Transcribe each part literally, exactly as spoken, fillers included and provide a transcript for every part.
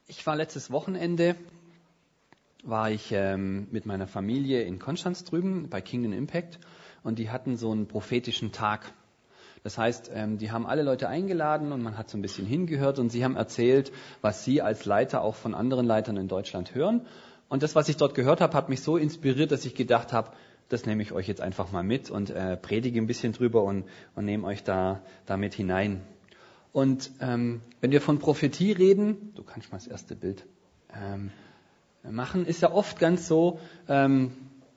Ich war letztes Wochenende, war ich ähm, mit meiner Familie in Konstanz drüben bei Kingdom Impact und die hatten so einen prophetischen Tag. Das heißt, ähm, die haben alle Leute eingeladen und man hat so ein bisschen hingehört und sie haben erzählt, was sie als Leiter auch von anderen Leitern in Deutschland hören. Und das, was ich dort gehört habe, hat mich so inspiriert, dass ich gedacht habe, das nehme ich euch jetzt einfach mal mit und äh, predige ein bisschen drüber und, und nehme euch da damit hinein. Und ähm, wenn wir von Prophetie reden, du kannst mal das erste Bild ähm, machen, ist ja oft ganz so, ähm,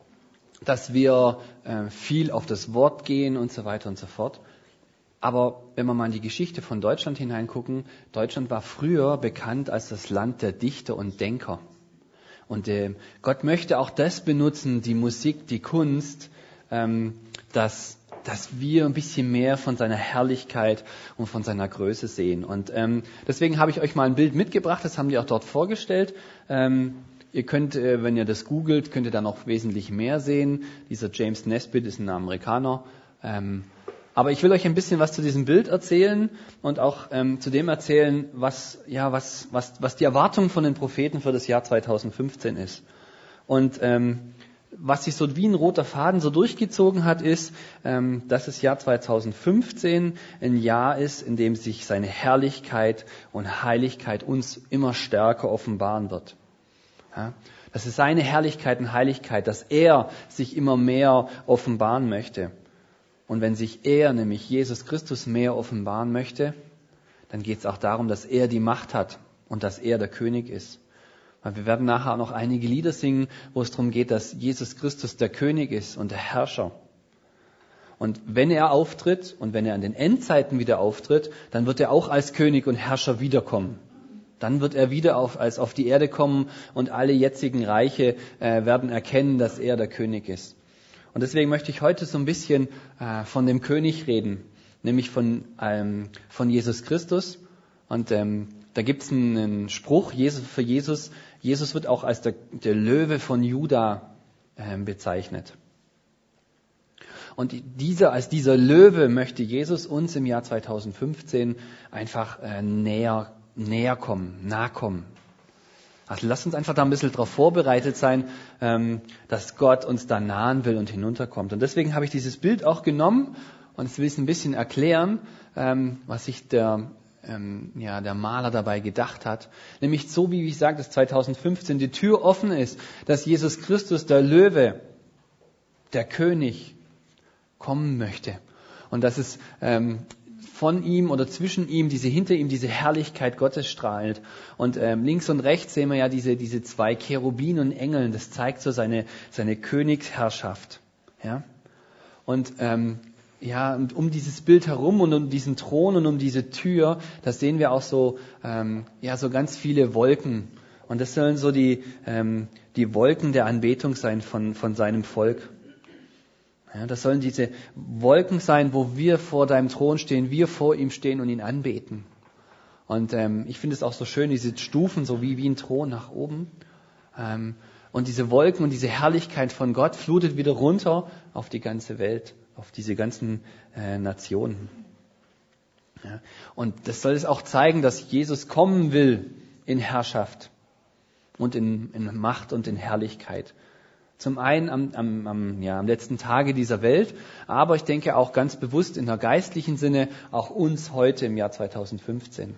dass wir äh, viel auf das Wort gehen und so weiter und so fort. Aber wenn wir mal in die Geschichte von Deutschland hineingucken, Deutschland war früher bekannt als das Land der Dichter und Denker. Und äh, Gott möchte auch das benutzen, die Musik, die Kunst, ähm, dass, dass wir ein bisschen mehr von seiner Herrlichkeit und von seiner Größe sehen. Und ähm, deswegen habe ich euch mal ein Bild mitgebracht, das haben die auch dort vorgestellt. Ähm, ihr könnt, äh, wenn ihr das googelt, könnt ihr da noch wesentlich mehr sehen. Dieser James Nesbitt ist ein Amerikaner. Ähm, Aber ich will euch ein bisschen was zu diesem Bild erzählen und auch ähm, zu dem erzählen, was, ja, was, was, was die Erwartung von den Propheten für das Jahr zweitausendfünfzehn ist. Und ähm, was sich so wie ein roter Faden so durchgezogen hat, ist, ähm, dass das Jahr zweitausendfünfzehn ein Jahr ist, in dem sich seine Herrlichkeit und Heiligkeit uns immer stärker offenbaren wird. Ja? Das ist seine Herrlichkeit und Heiligkeit, dass er sich immer mehr offenbaren möchte. Und wenn sich er, nämlich Jesus Christus, mehr offenbaren möchte, dann geht es auch darum, dass er die Macht hat und dass er der König ist. Weil wir werden nachher auch noch einige Lieder singen, wo es darum geht, dass Jesus Christus der König ist und der Herrscher. Und wenn er auftritt und wenn er an den Endzeiten wieder auftritt, dann wird er auch als König und Herrscher wiederkommen. Dann wird er wieder auf, als auf die Erde kommen und alle jetzigen Reiche äh, werden erkennen, dass er der König ist. Und deswegen möchte ich heute so ein bisschen äh, von dem König reden, nämlich von, ähm, von Jesus Christus. Und ähm, da gibt es einen, einen Spruch Jesus, für Jesus. Jesus wird auch als der, der Löwe von Juda äh, bezeichnet. Und dieser, als dieser Löwe möchte Jesus uns im Jahr zweitausendfünfzehn einfach äh, näher, näher kommen, nahe kommen. Also lasst uns einfach da ein bisschen darauf vorbereitet sein, ähm, dass Gott uns da nahen will und hinunterkommt. Und deswegen habe ich dieses Bild auch genommen und es will ich ein bisschen erklären, ähm, was sich der, ähm, ja, der Maler dabei gedacht hat. Nämlich so, wie ich sage, dass zweitausendfünfzehn die Tür offen ist, dass Jesus Christus, der Löwe, der König, kommen möchte. Und dass es ähm, von ihm oder zwischen ihm, diese hinter ihm, diese Herrlichkeit Gottes strahlt. Und ähm, links und rechts sehen wir ja diese, diese zwei Cherubinen und Engeln. Das zeigt so seine, seine Königsherrschaft. Ja? Und ähm, ja, und um dieses Bild herum und um diesen Thron und um diese Tür, da sehen wir auch so, ähm, ja, so ganz viele Wolken. Und das sollen so die, ähm, die Wolken der Anbetung sein von, von seinem Volk. Ja, das sollen diese Wolken sein, wo wir vor deinem Thron stehen, wir vor ihm stehen und ihn anbeten. Und ähm, ich finde es auch so schön, diese Stufen, so wie, wie ein Thron nach oben. Ähm, und diese Wolken und diese Herrlichkeit von Gott flutet wieder runter auf die ganze Welt, auf diese ganzen äh, Nationen. Ja, und das soll es auch zeigen, dass Jesus kommen will in Herrschaft und in, in Macht und in Herrlichkeit. Zum einen am, am, am, ja, am letzten Tage dieser Welt, aber ich denke auch ganz bewusst in der geistlichen Sinne auch uns heute im Jahr zweitausendfünfzehn.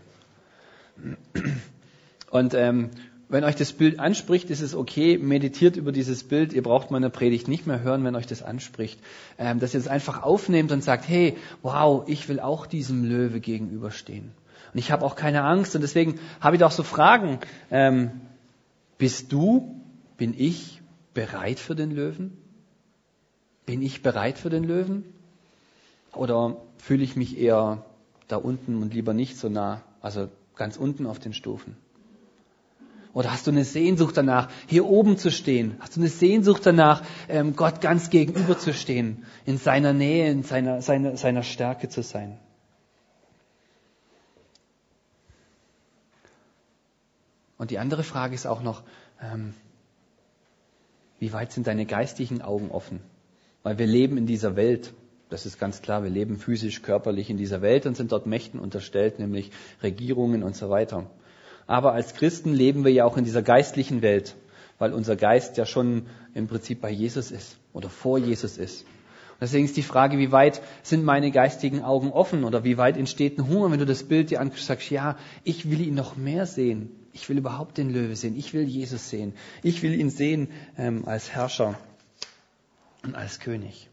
Und ähm, wenn euch das Bild anspricht, ist es okay, meditiert über dieses Bild. Ihr braucht meine Predigt nicht mehr hören, wenn euch das anspricht. Ähm, dass ihr es einfach aufnehmt und sagt, hey, wow, ich will auch diesem Löwe gegenüberstehen. Und ich habe auch keine Angst und deswegen habe ich da auch so Fragen. Ähm, bist du, bin ich bereit für den Löwen? Bin ich bereit für den Löwen? Oder fühle ich mich eher da unten und lieber nicht so nah, also ganz unten auf den Stufen? Oder hast du eine Sehnsucht danach, hier oben zu stehen? Hast du eine Sehnsucht danach, Gott ganz gegenüber zu stehen, in seiner Nähe, in seiner, seiner, seiner Stärke zu sein? Und die andere Frage ist auch noch, ähm, wie weit sind deine geistlichen Augen offen? Weil wir leben in dieser Welt. Das ist ganz klar. Wir leben physisch, körperlich in dieser Welt und sind dort Mächten unterstellt, nämlich Regierungen und so weiter. Aber als Christen leben wir ja auch in dieser geistlichen Welt, weil unser Geist ja schon im Prinzip bei Jesus ist oder vor Jesus ist. Und deswegen ist die Frage, wie weit sind meine geistigen Augen offen oder wie weit entsteht ein Hunger, wenn du das Bild dir anguckst und sagst, ja, ich will ihn noch mehr sehen. Ich will überhaupt den Löwe sehen. Ich will Jesus sehen. Ich will ihn sehen ähm, als Herrscher und als König.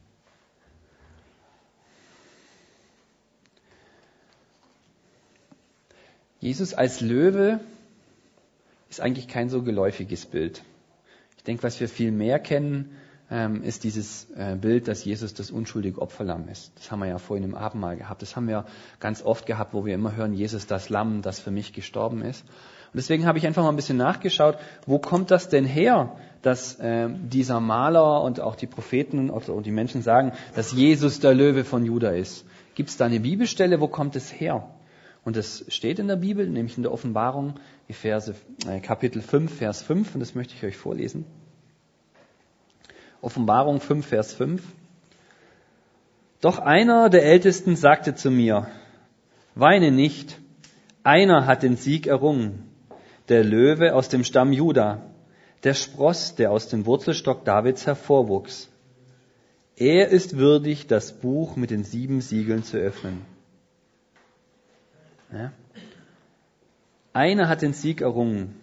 Jesus als Löwe ist eigentlich kein so geläufiges Bild. Ich denke, was wir viel mehr kennen, ähm, ist dieses äh, Bild, dass Jesus das unschuldige Opferlamm ist. Das haben wir ja vorhin im Abendmahl gehabt. Das haben wir ganz oft gehabt, wo wir immer hören, Jesus das Lamm, das für mich gestorben ist. Und deswegen habe ich einfach mal ein bisschen nachgeschaut, wo kommt das denn her, dass äh, dieser Maler und auch die Propheten und, und die Menschen sagen, dass Jesus der Löwe von Juda ist. Gibt es da eine Bibelstelle, wo kommt es her? Und das steht in der Bibel, nämlich in der Offenbarung, die Verse, äh, Kapitel fünf, Vers fünf, und das möchte ich euch vorlesen. Offenbarung fünf, Vers fünf. Doch einer der Ältesten sagte zu mir, weine nicht, einer hat den Sieg errungen, der Löwe aus dem Stamm Juda, der Spross, der aus dem Wurzelstock Davids hervorwuchs. Er ist würdig, das Buch mit den sieben Siegeln zu öffnen. Ja. Einer hat den Sieg errungen.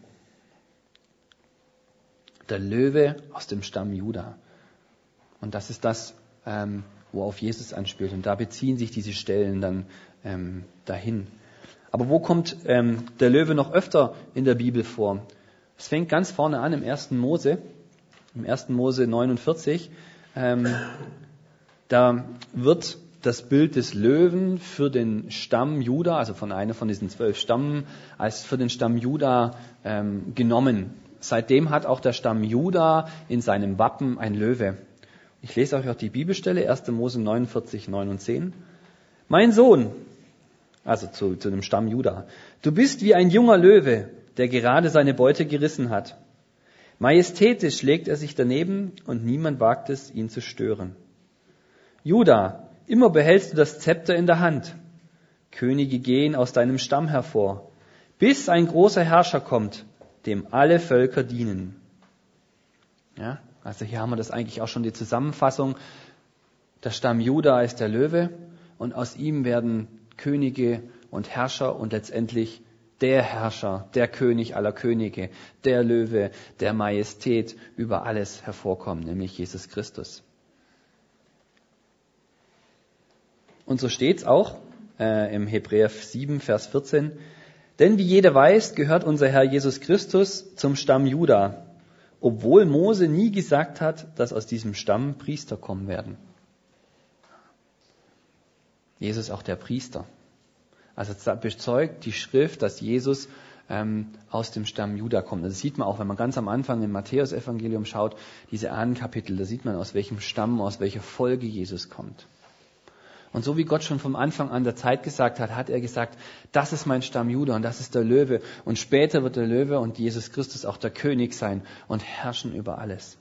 Der Löwe aus dem Stamm Juda. Und das ist das, ähm, wo auf Jesus anspielt. Und da beziehen sich diese Stellen dann ähm, dahin. Aber wo kommt ähm, der Löwe noch öfter in der Bibel vor? Es fängt ganz vorne an im ersten Mose, im ersten Mose neunundvierzig. Ähm, da wird das Bild des Löwen für den Stamm Juda, also von einer von diesen zwölf Stammen, als für den Stamm Juda ähm, genommen. Seitdem hat auch der Stamm Juda in seinem Wappen ein Löwe. Ich lese euch auch die Bibelstelle, erster Mose neunundvierzig, neun und zehn. Mein Sohn, also zu, zu dem Stamm Juda, du bist wie ein junger Löwe, der gerade seine Beute gerissen hat. Majestätisch legt er sich daneben und niemand wagt es, ihn zu stören. Juda, immer behältst du das Zepter in der Hand. Könige gehen aus deinem Stamm hervor, bis ein großer Herrscher kommt, dem alle Völker dienen. Ja, also hier haben wir das eigentlich auch schon die Zusammenfassung. Der Stamm Juda ist der Löwe und aus ihm werden Könige und Herrscher und letztendlich der Herrscher, der König aller Könige, der Löwe, der Majestät über alles hervorkommen, nämlich Jesus Christus. Und so steht's auch äh, im Hebräer sieben, Vers vierzehn. Denn wie jeder weiß, gehört unser Herr Jesus Christus zum Stamm Juda, obwohl Mose nie gesagt hat, dass aus diesem Stamm Priester kommen werden. Jesus ist auch der Priester. Also bezeugt die Schrift, dass Jesus ähm, aus dem Stamm Juda kommt. Das sieht man auch, wenn man ganz am Anfang im Matthäus-Evangelium schaut, diese Ahnenkapitel, da sieht man, aus welchem Stamm, aus welcher Folge Jesus kommt. Und so wie Gott schon vom Anfang an der Zeit gesagt hat, hat er gesagt, das ist mein Stamm Juda und das ist der Löwe. Und später wird der Löwe und Jesus Christus auch der König sein und herrschen über alles.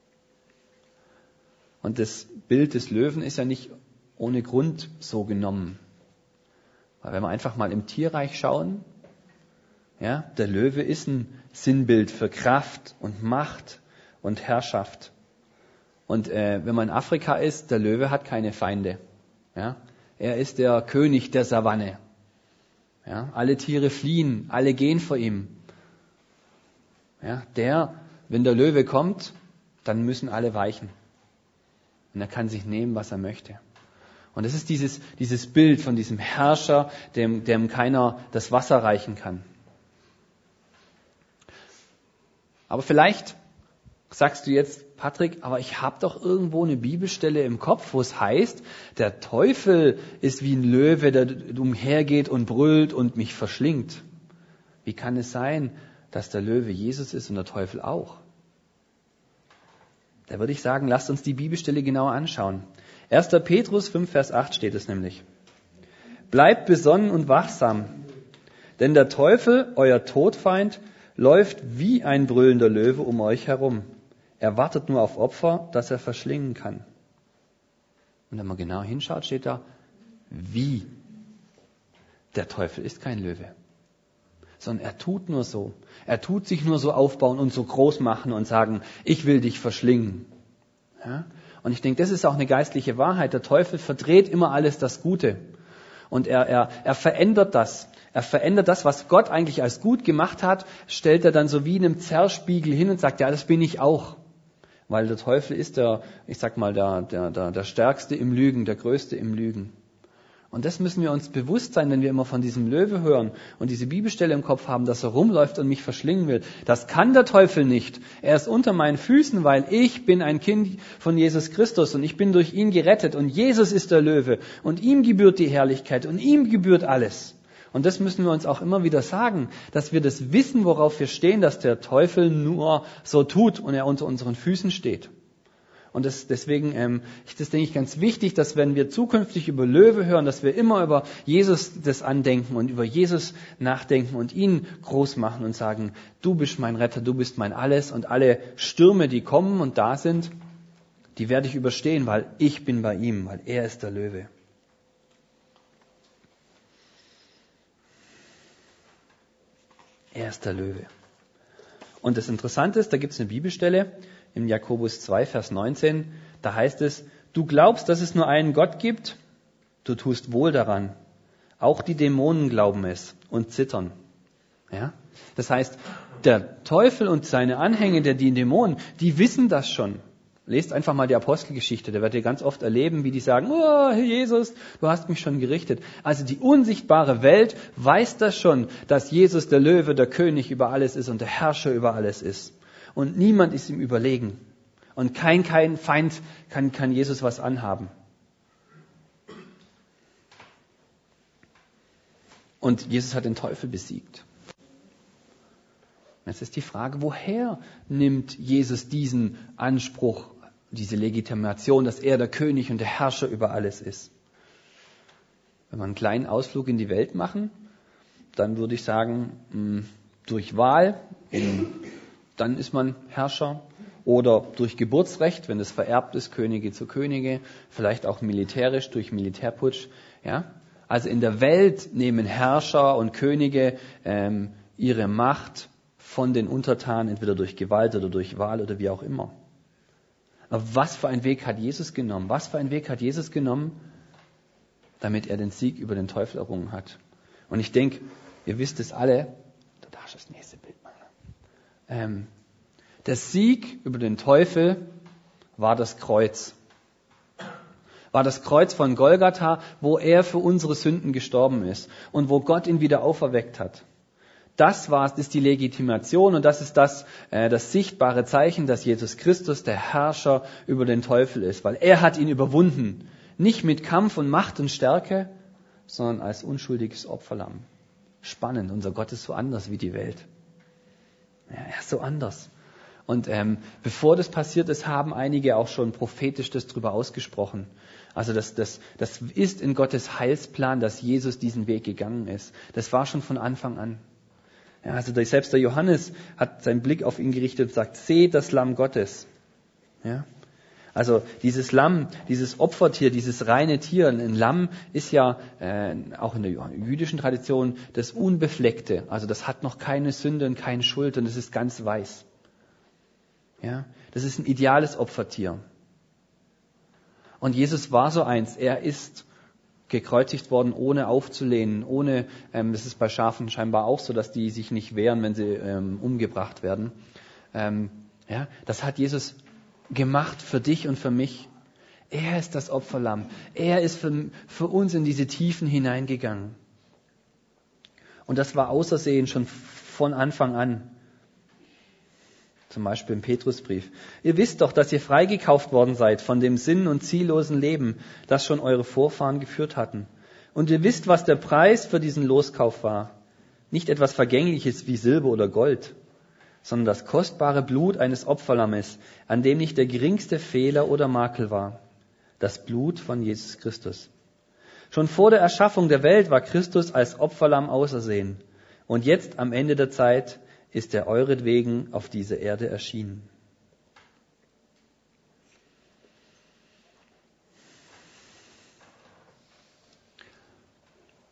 Und das Bild des Löwen ist ja nicht ohne Grund so genommen. Weil wenn wir einfach mal im Tierreich schauen, ja, der Löwe ist ein Sinnbild für Kraft und Macht und Herrschaft. Und äh, wenn man in Afrika ist, der Löwe hat keine Feinde. Ja, er ist der König der Savanne. Ja, alle Tiere fliehen, alle gehen vor ihm. Ja, der, wenn der Löwe kommt, dann müssen alle weichen. Und er kann sich nehmen, was er möchte. Und es ist dieses, dieses Bild von diesem Herrscher, dem, dem keiner das Wasser reichen kann. Aber vielleicht sagst du jetzt, Patrick, aber ich habe doch irgendwo eine Bibelstelle im Kopf, wo es heißt, der Teufel ist wie ein Löwe, der umhergeht und brüllt und mich verschlingt. Wie kann es sein, dass der Löwe Jesus ist und der Teufel auch? Da würde ich sagen, lasst uns die Bibelstelle genauer anschauen. erster Petrus fünf, Vers acht steht es nämlich. Bleibt besonnen und wachsam, denn der Teufel, euer Todfeind, läuft wie ein brüllender Löwe um euch herum. Er wartet nur auf Opfer, das er verschlingen kann. Und wenn man genau hinschaut, steht da, wie. Der Teufel ist kein Löwe. sondern er tut nur so. Er tut sich nur so aufbauen und so groß machen und sagen, ich will dich verschlingen. Ja? Und ich denke, das ist auch eine geistliche Wahrheit. Der Teufel verdreht immer alles das Gute. Und er, er, er verändert das. Er verändert das, was Gott eigentlich als gut gemacht hat, stellt er dann so wie in einem Zerspiegel hin und sagt, ja, das bin ich auch. Weil der Teufel ist der, ich sag mal, der, der, der, der Stärkste im Lügen, der Größte im Lügen. Und das müssen wir uns bewusst sein, wenn wir immer von diesem Löwe hören und diese Bibelstelle im Kopf haben, dass er rumläuft und mich verschlingen will. Das kann der Teufel nicht. Er ist unter meinen Füßen, weil ich bin ein Kind von Jesus Christus und ich bin durch ihn gerettet und Jesus ist der Löwe und ihm gebührt die Herrlichkeit und ihm gebührt alles. Und das müssen wir uns auch immer wieder sagen, dass wir das wissen, worauf wir stehen, dass der Teufel nur so tut und er unter unseren Füßen steht. Und das, deswegen ähm, ist das, denke ich, ganz wichtig, dass wenn wir zukünftig über Löwe hören, dass wir immer über Jesus das andenken und über Jesus nachdenken und ihn groß machen und sagen, du bist mein Retter, du bist mein Alles und alle Stürme, die kommen und da sind, die werde ich überstehen, weil ich bin bei ihm, weil er ist der Löwe. Er ist der Löwe. Und das Interessante ist, da gibt es eine Bibelstelle, in Jakobus zwei, Vers neunzehn, da heißt es, du glaubst, dass es nur einen Gott gibt, du tust wohl daran. Auch die Dämonen glauben es und zittern. Ja? Das heißt, der Teufel und seine Anhänger, der die Dämonen, die wissen das schon. Lest einfach mal die Apostelgeschichte, da werdet ihr ganz oft erleben, wie die sagen, oh, Herr Jesus, du hast mich schon gerichtet. Also die unsichtbare Welt weiß das schon, dass Jesus der Löwe, der König über alles ist und der Herrscher über alles ist. Und niemand ist ihm überlegen. Und kein, kein Feind kann, kann Jesus was anhaben. Und Jesus hat den Teufel besiegt. Jetzt ist die Frage, woher nimmt Jesus diesen Anspruch, diese Legitimation, dass er der König und der Herrscher über alles ist? Wenn wir einen kleinen Ausflug in die Welt machen, dann würde ich sagen, durch Wahl, in dann ist man Herrscher oder durch Geburtsrecht, wenn es vererbt ist, Könige zu Könige, vielleicht auch militärisch durch Militärputsch. Ja? Also in der Welt nehmen Herrscher und Könige ähm, ihre Macht von den Untertanen, entweder durch Gewalt oder durch Wahl oder wie auch immer. Aber was für einen Weg hat Jesus genommen? Was für einen Weg hat Jesus genommen, damit er den Sieg über den Teufel errungen hat? Und ich denke, ihr wisst es alle, du darfst das nächste Bild machen. Ähm, der Sieg über den Teufel war das Kreuz. War das Kreuz von Golgatha, wo er für unsere Sünden gestorben ist und wo Gott ihn wieder auferweckt hat. Das war, das ist die Legitimation und das ist das, äh, das sichtbare Zeichen, dass Jesus Christus der Herrscher über den Teufel ist, weil er hat ihn überwunden. Nicht mit Kampf und Macht und Stärke, sondern als unschuldiges Opferlamm. Spannend, unser Gott ist so anders wie die Welt. Ja, er ist so anders. Und ähm, bevor das passiert ist, haben einige auch schon prophetisch das drüber ausgesprochen. Also das, das, das ist in Gottes Heilsplan, dass Jesus diesen Weg gegangen ist. Das war schon von Anfang an. Ja, also der, selbst der Johannes hat seinen Blick auf ihn gerichtet und sagt, seht das Lamm Gottes. Ja? Also dieses Lamm, dieses Opfertier, dieses reine Tier, ein Lamm ist ja äh, auch in der jüdischen Tradition das Unbefleckte. Also das hat noch keine Sünde und keine Schuld und es ist ganz weiß. Ja, das ist ein ideales Opfertier. Und Jesus war so eins. Er ist gekreuzigt worden, ohne aufzulehnen, ohne, ähm, das ist bei Schafen scheinbar auch so, dass die sich nicht wehren, wenn sie ähm, umgebracht werden. Ähm, ja, das hat Jesus gemacht für dich und für mich. Er ist das Opferlamm. Er ist für, für uns in diese Tiefen hineingegangen. Und das war ausersehen schon von Anfang an. Zum Beispiel im Petrusbrief. Ihr wisst doch, dass ihr freigekauft worden seid von dem sinn- und ziellosen Leben, das schon eure Vorfahren geführt hatten. Und ihr wisst, was der Preis für diesen Loskauf war. Nicht etwas Vergängliches wie Silber oder Gold, sondern das kostbare Blut eines Opferlammes, an dem nicht der geringste Fehler oder Makel war. Das Blut von Jesus Christus. Schon vor der Erschaffung der Welt war Christus als Opferlamm ausersehen. Und jetzt am Ende der Zeit ist er euretwegen auf diese Erde erschienen.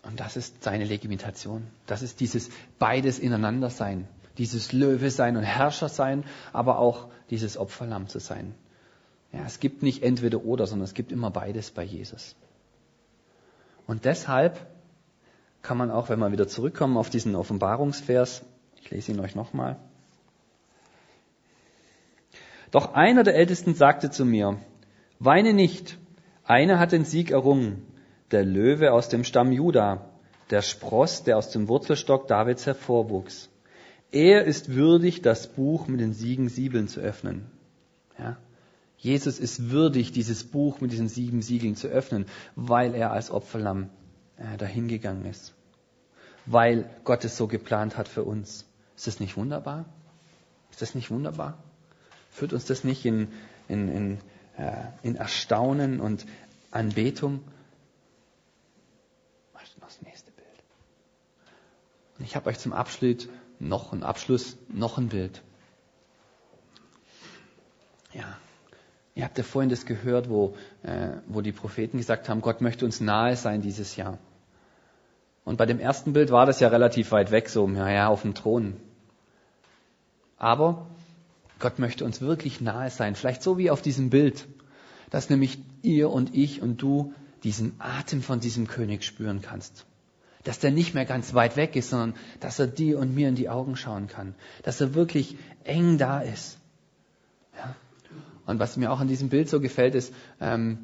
Und das ist seine Legitimation. Das ist dieses beides ineinander sein. Dieses Löwe sein und Herrscher sein, aber auch dieses Opferlamm zu sein. Ja, es gibt nicht entweder oder, sondern es gibt immer beides bei Jesus. Und deshalb kann man auch, wenn wir wieder zurückkommen auf diesen Offenbarungsvers, ich lese ihn euch nochmal. Doch einer der Ältesten sagte zu mir, weine nicht, einer hat den Sieg errungen, der Löwe aus dem Stamm Juda, der Spross, der aus dem Wurzelstock Davids hervorwuchs. Er ist würdig, das Buch mit den sieben Siegeln zu öffnen. Ja? Jesus ist würdig, dieses Buch mit diesen sieben Siegeln zu öffnen, weil er als Opferlamm äh, dahingegangen ist. Weil Gott es so geplant hat für uns. Ist das nicht wunderbar? Ist das nicht wunderbar? Führt uns das nicht in, in, in, äh, in Erstaunen und Anbetung? Mach noch das nächste Bild. Und ich habe euch zum Abschluss noch ein Abschluss, noch ein Bild. Ja, ihr habt ja vorhin das gehört, wo, äh, wo die Propheten gesagt haben, Gott möchte uns nahe sein dieses Jahr. Und bei dem ersten Bild war das ja relativ weit weg, so, ja, ja, auf dem Thron. Aber Gott möchte uns wirklich nahe sein, vielleicht so wie auf diesem Bild, dass nämlich ihr und ich und du diesen Atem von diesem König spüren kannst. Dass der nicht mehr ganz weit weg ist, sondern dass er dir und mir in die Augen schauen kann. Dass er wirklich eng da ist. Ja. Und was mir auch an diesem Bild so gefällt, ist, ähm,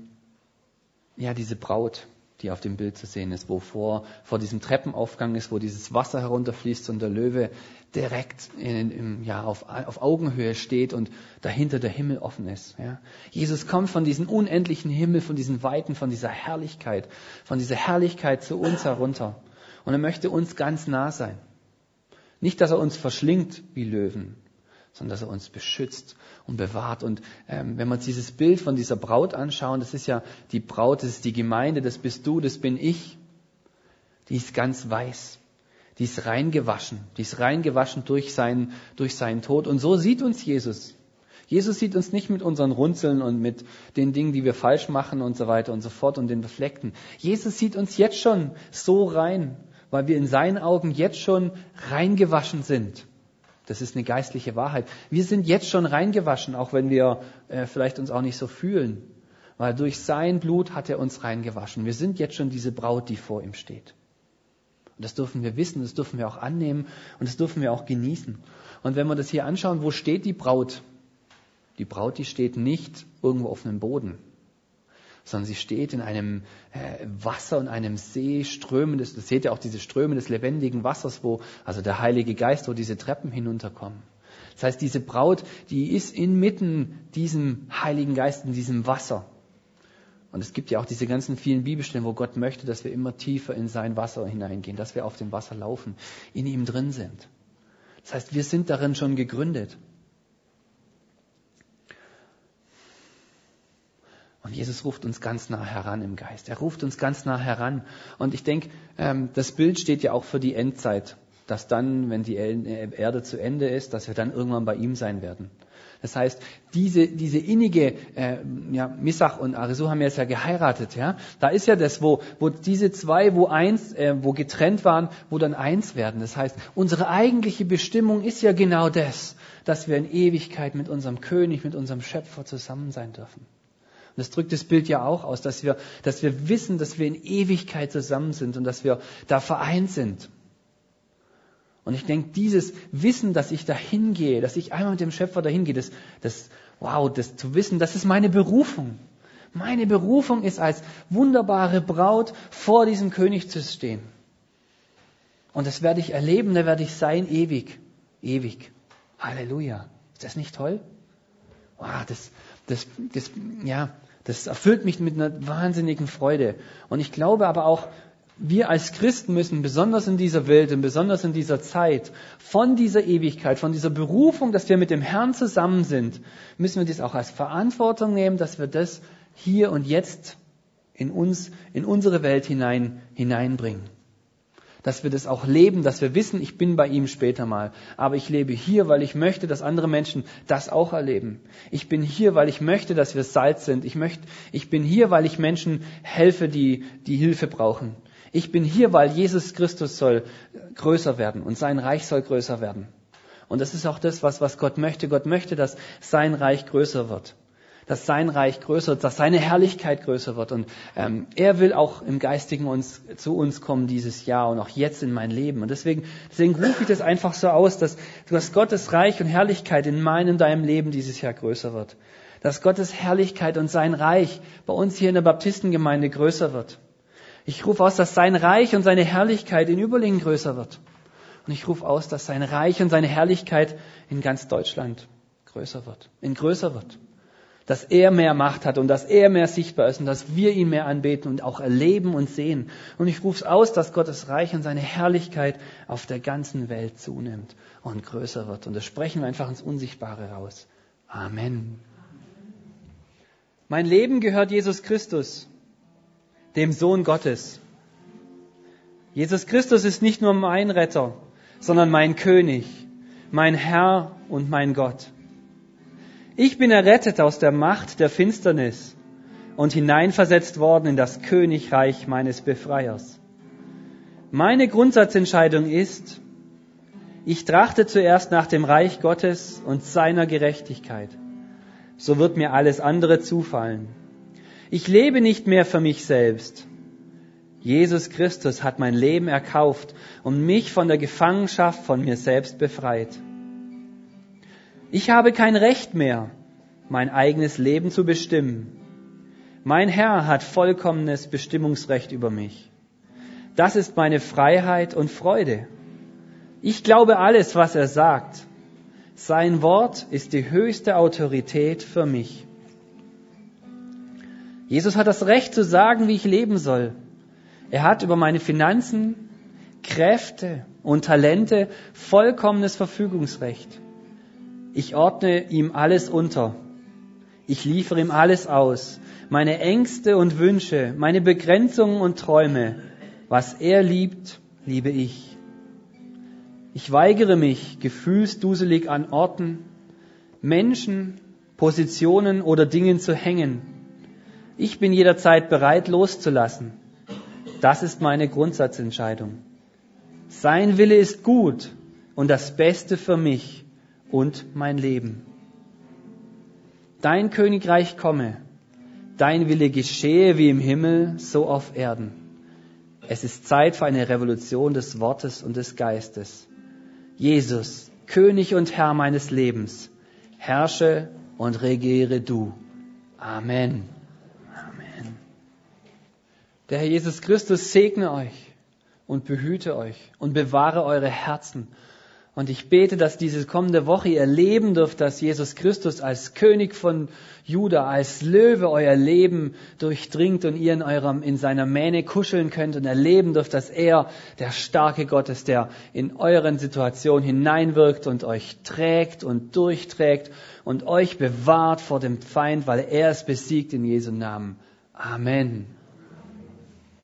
ja, diese Braut, die auf dem Bild zu sehen ist, wo vor, vor diesem Treppenaufgang ist, wo dieses Wasser herunterfließt und der Löwe direkt in, in, ja, auf, auf Augenhöhe steht und dahinter der Himmel offen ist. Ja. Jesus kommt von diesem unendlichen Himmel, von diesen Weiten, von dieser Herrlichkeit, von dieser Herrlichkeit zu uns herunter. Und er möchte uns ganz nah sein. Nicht, dass er uns verschlingt wie Löwen, sondern dass er uns beschützt und bewahrt. Und ähm, wenn wir uns dieses Bild von dieser Braut anschauen, das ist ja die Braut, das ist die Gemeinde, das bist du, das bin ich. Die ist ganz weiß, die ist reingewaschen, die ist reingewaschen durch seinen, durch seinen Tod. Und so sieht uns Jesus. Jesus sieht uns nicht mit unseren Runzeln und mit den Dingen, die wir falsch machen und so weiter und so fort und den Befleckten. Jesus sieht uns jetzt schon so rein, weil wir in seinen Augen jetzt schon reingewaschen sind. Das ist eine geistliche Wahrheit. Wir sind jetzt schon reingewaschen, auch wenn wir äh, vielleicht uns auch nicht so fühlen. Weil durch sein Blut hat er uns reingewaschen. Wir sind jetzt schon diese Braut, die vor ihm steht. Und das dürfen wir wissen, das dürfen wir auch annehmen und das dürfen wir auch genießen. Und wenn wir das hier anschauen, wo steht die Braut? Die Braut, die steht nicht irgendwo auf einem Boden, sondern sie steht in einem äh, Wasser und einem See, strömendes, das seht ihr auch, diese Ströme des lebendigen Wassers, wo, also der Heilige Geist, wo diese Treppen hinunterkommen. Das heißt, diese Braut, die ist inmitten diesem Heiligen Geist, in diesem Wasser. Und es gibt ja auch diese ganzen vielen Bibelstellen, wo Gott möchte, dass wir immer tiefer in sein Wasser hineingehen, dass wir auf dem Wasser laufen, in ihm drin sind. Das heißt, wir sind darin schon gegründet. Und Jesus ruft uns ganz nah heran im Geist. Er ruft uns ganz nah heran. Und ich denke, das Bild steht ja auch für die Endzeit, dass dann, wenn die Erde zu Ende ist, dass wir dann irgendwann bei ihm sein werden. Das heißt, diese, diese innige, äh, ja, Missach und Arisu haben jetzt ja geheiratet, ja. Da ist ja das, wo, wo diese zwei, wo eins, äh, wo getrennt waren, wo dann eins werden. Das heißt, unsere eigentliche Bestimmung ist ja genau das, dass wir in Ewigkeit mit unserem König, mit unserem Schöpfer zusammen sein dürfen. Und das drückt das Bild ja auch aus, dass wir, dass wir wissen, dass wir in Ewigkeit zusammen sind und dass wir da vereint sind. Und ich denke, dieses Wissen, dass ich dahin gehe, dass ich einmal mit dem Schöpfer dahin gehe, das, das, wow, das zu wissen, das ist meine Berufung. Meine Berufung ist, als wunderbare Braut vor diesem König zu stehen. Und das werde ich erleben, da werde ich sein, ewig, ewig. Halleluja. Ist das nicht toll? Wow, das, das, das, ja, das erfüllt mich mit einer wahnsinnigen Freude. Und ich glaube aber auch, wir als Christen müssen besonders in dieser Welt und besonders in dieser Zeit von dieser Ewigkeit, von dieser Berufung, dass wir mit dem Herrn zusammen sind, müssen wir das auch als Verantwortung nehmen, dass wir das hier und jetzt in uns, in unsere Welt hinein, hineinbringen. Dass wir das auch leben, dass wir wissen, ich bin bei ihm später mal. Aber ich lebe hier, weil ich möchte, dass andere Menschen das auch erleben. Ich bin hier, weil ich möchte, dass wir Salz sind. Ich möchte, ich bin hier, weil ich Menschen helfe, die, die Hilfe brauchen. Ich bin hier, weil Jesus Christus soll größer werden und sein Reich soll größer werden. Und das ist auch das, was, was Gott möchte. Gott möchte, dass sein Reich größer wird. Dass sein Reich größer wird, dass seine Herrlichkeit größer wird. Und ähm, er will auch im Geistigen uns, zu uns kommen dieses Jahr und auch jetzt in mein Leben. Und deswegen, deswegen rufe ich das einfach so aus, dass, dass Gottes Reich und Herrlichkeit in meinem, deinem Leben dieses Jahr größer wird. Dass Gottes Herrlichkeit und sein Reich bei uns hier in der Baptistengemeinde größer wird. Ich rufe aus, dass sein Reich und seine Herrlichkeit in Überlingen größer wird. Und ich rufe aus, dass sein Reich und seine Herrlichkeit in ganz Deutschland größer wird, in größer wird. Dass er mehr Macht hat und dass er mehr sichtbar ist und dass wir ihn mehr anbeten und auch erleben und sehen. Und ich rufe es aus, dass Gottes Reich und seine Herrlichkeit auf der ganzen Welt zunimmt und größer wird. Und das sprechen wir einfach ins Unsichtbare raus. Amen. Mein Leben gehört Jesus Christus, dem Sohn Gottes. Jesus Christus ist nicht nur mein Retter, sondern mein König, mein Herr und mein Gott. Ich bin errettet aus der Macht der Finsternis und hineinversetzt worden in das Königreich meines Befreiers. Meine Grundsatzentscheidung ist, ich trachte zuerst nach dem Reich Gottes und seiner Gerechtigkeit. So wird mir alles andere zufallen. Ich lebe nicht mehr für mich selbst. Jesus Christus hat mein Leben erkauft und mich von der Gefangenschaft von mir selbst befreit. Ich habe kein Recht mehr, mein eigenes Leben zu bestimmen. Mein Herr hat vollkommenes Bestimmungsrecht über mich. Das ist meine Freiheit und Freude. Ich glaube alles, was er sagt. Sein Wort ist die höchste Autorität für mich. Jesus hat das Recht zu sagen, wie ich leben soll. Er hat über meine Finanzen, Kräfte und Talente vollkommenes Verfügungsrecht. Ich ordne ihm alles unter. Ich liefere ihm alles aus. Meine Ängste und Wünsche, meine Begrenzungen und Träume. Was er liebt, liebe ich. Ich weigere mich, gefühlsduselig an Orten, Menschen, Positionen oder Dingen zu hängen. Ich bin jederzeit bereit, loszulassen. Das ist meine Grundsatzentscheidung. Sein Wille ist gut und das Beste für mich und mein Leben. Dein Königreich komme, dein Wille geschehe wie im Himmel, so auf Erden. Es ist Zeit für eine Revolution des Wortes und des Geistes. Jesus, König und Herr meines Lebens, herrsche und regiere du. Amen. Amen. Der Herr Jesus Christus segne euch und behüte euch und bewahre eure Herzen. Und ich bete, dass diese kommende Woche ihr erleben dürft, dass Jesus Christus als König von Juda, als Löwe euer Leben durchdringt und ihr in eurem, in seiner Mähne kuscheln könnt und erleben dürft, dass er der starke Gott ist, der in euren Situationen hineinwirkt und euch trägt und durchträgt und euch bewahrt vor dem Feind, weil er es besiegt in Jesu Namen. Amen.